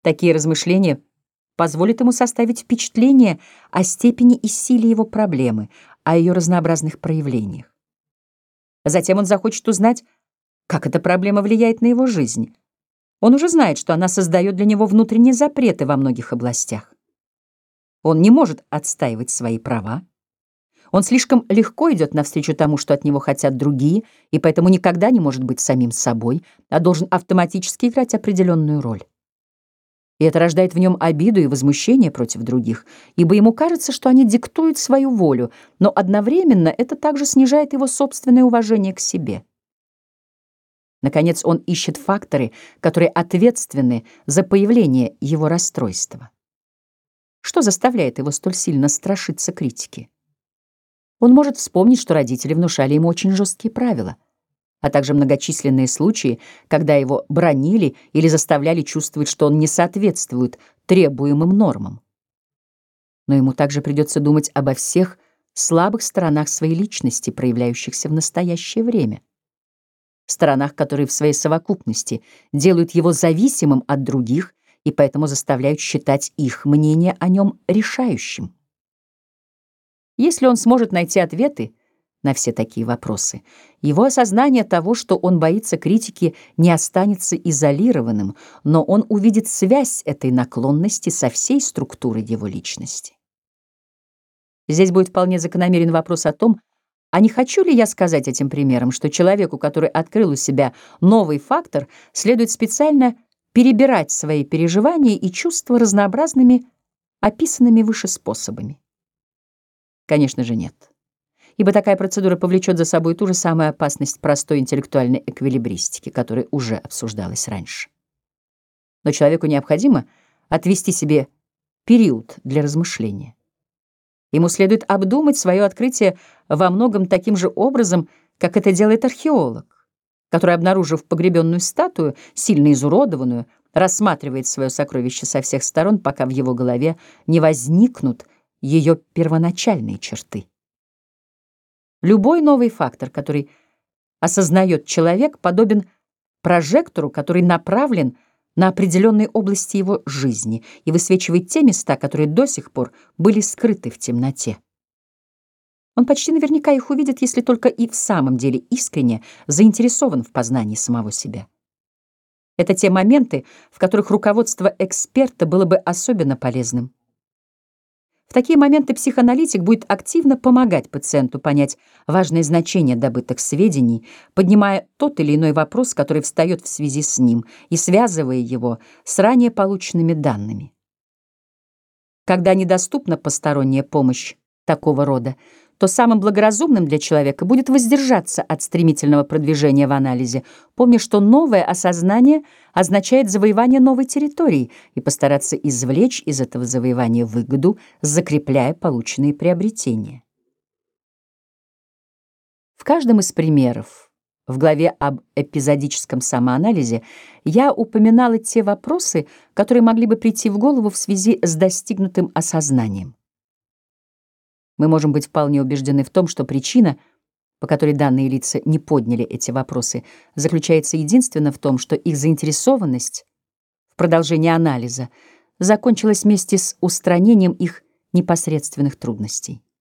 Такие размышления позволят ему составить впечатление о степени и силе его проблемы, о ее разнообразных проявлениях. Затем он захочет узнать, как эта проблема влияет на его жизнь. Он уже знает, что она создает для него внутренние запреты во многих областях. Он не может отстаивать свои права. Он слишком легко идет навстречу тому, что от него хотят другие, и поэтому никогда не может быть самим собой, а должен автоматически играть определенную роль. И это рождает в нем обиду и возмущение против других, ибо ему кажется, что они диктуют свою волю, но одновременно это также снижает его собственное уважение к себе. Наконец, он ищет факторы, которые ответственны за появление его расстройства. Что заставляет его столь сильно страшиться критики? Он может вспомнить, что родители внушали ему очень жесткие правила, а также многочисленные случаи, когда его бранили или заставляли чувствовать, что он не соответствует требуемым нормам. Но ему также придется думать обо всех слабых сторонах своей личности, проявляющихся в настоящее время. Сторонах, которые в своей совокупности делают его зависимым от других и поэтому заставляют считать их мнение о нем решающим. Если он сможет найти ответы на все такие вопросы, его осознание того, что он боится критики, не останется изолированным, но он увидит связь этой наклонности со всей структурой его личности. Здесь будет вполне закономерен вопрос о том, а не хочу ли я сказать этим примером, что человеку, который открыл у себя новый фактор, следует специально перебирать свои переживания и чувства разнообразными, описанными выше способами? Конечно же, нет. Ибо такая процедура повлечет за собой ту же самую опасность простой интеллектуальной эквилибристики, которая уже обсуждалась раньше. Но человеку необходимо отвести себе период для размышления. Ему следует обдумать свое открытие во многом таким же образом, как это делает археолог, который, обнаружив погребенную статую, сильно изуродованную, рассматривает свое сокровище со всех сторон, пока в его голове не возникнут ее первоначальные черты. Любой новый фактор, который осознает человек, подобен прожектору, который направлен на определенные области его жизни и высвечивает те места, которые до сих пор были скрыты в темноте. Он почти наверняка их увидит, если только и в самом деле искренне заинтересован в познании самого себя. Это те моменты, в которых руководство эксперта было бы особенно полезным. В такие моменты психоаналитик будет активно помогать пациенту понять важное значение добытых сведений, поднимая тот или иной вопрос, который встает в связи с ним, и связывая его с ранее полученными данными. Когда недоступна посторонняя помощь такого рода, то самым благоразумным для человека будет воздержаться от стремительного продвижения в анализе, помня, что новое осознание означает завоевание новой территории, и постараться извлечь из этого завоевания выгоду, закрепляя полученные приобретения. В каждом из примеров в главе об эпизодическом самоанализе я упоминала те вопросы, которые могли бы прийти в голову в связи с достигнутым осознанием. Мы можем быть вполне убеждены в том, что причина, по которой данные лица не подняли эти вопросы, заключается единственно в том, что их заинтересованность в продолжении анализа закончилась вместе с устранением их непосредственных трудностей.